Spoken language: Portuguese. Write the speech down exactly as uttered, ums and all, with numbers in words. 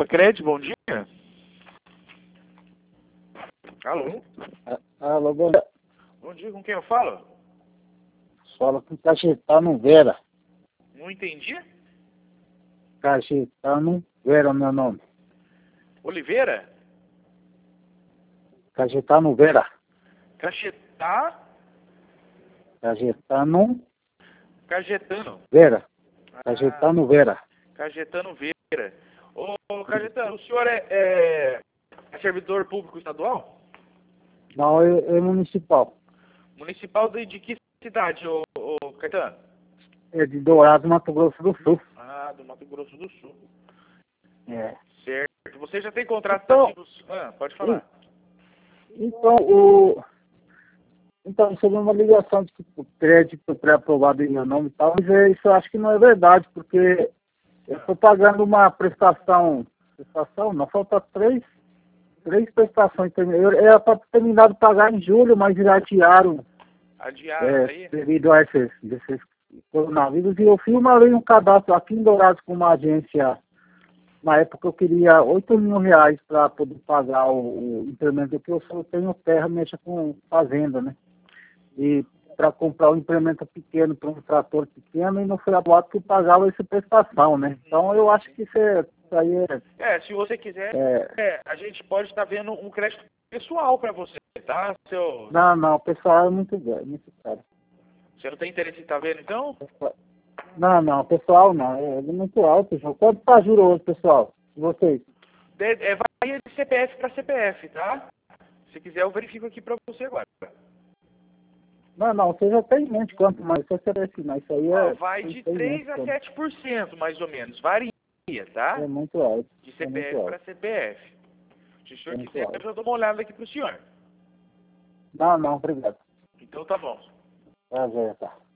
Sicredi, bom dia. Alô? Alô, bom dia. Bom dia, com quem eu falo? Fala com Cajetano Vera. Não entendi. Cajetano Vera, meu nome. Oliveira? Cajetano Vera. Cachetá? Cajetano Cajetano. Vera. Ah, Cajetano Vera. Cajetano Vera. Ô, ô, Cajetano, o senhor é, é, é servidor público estadual? Não, é, é municipal. Municipal de, de que cidade, ô, ô Caetano? É de Dourado, Mato Grosso do Sul. Ah, do Mato Grosso do Sul. É. Certo. Você já tem contratos Então, ativos? Ah, pode falar. Então, o... Então, recebi uma ligação de que o crédito pré-aprovado em meu nome e tal, mas é, isso eu acho que não é verdade, porque eu estou pagando uma prestação, prestação, não, falta três, três prestações. Eu era para ter terminado de pagar em julho, mas já adiaram Adiado é, aí? devido a esses, esses coronavírus, e eu fiz uma vez um cadastro aqui em Dourados com uma agência. Na época eu queria oito mil reais para poder pagar o, o implemento, porque eu só tenho terra, mexa com fazenda, né? E para comprar um implemento pequeno para um trator pequeno, e não foi aprovado que pagava essa prestação, né? Então eu acho que isso, é, isso aí é... É, se você quiser, é é, a gente pode estar vendo um crédito pessoal para você, tá? Seu, não, não, o pessoal é muito velho, muito caro. você não tem interesse em estar vendo, então? Não, não, pessoal não, é, é muito alto, João. Quanto tá juro hoje, pessoal? Vocês? De, é, vai de C P F para C P F, tá? Se quiser, eu verifico aqui para você agora. Não, não, você já tem em mente quanto mais, você quer assinar, isso aí Ó, é... vai tem- de tem em três mente a quanto. sete por cento, mais ou menos. Varia, tá? É muito alto, De é muito C P F para alto, C P F. Se o é senhor muito quiser, eu alto. já dou uma olhada aqui pro senhor. Não, não, obrigado. Então tá bom. Prazer, tá.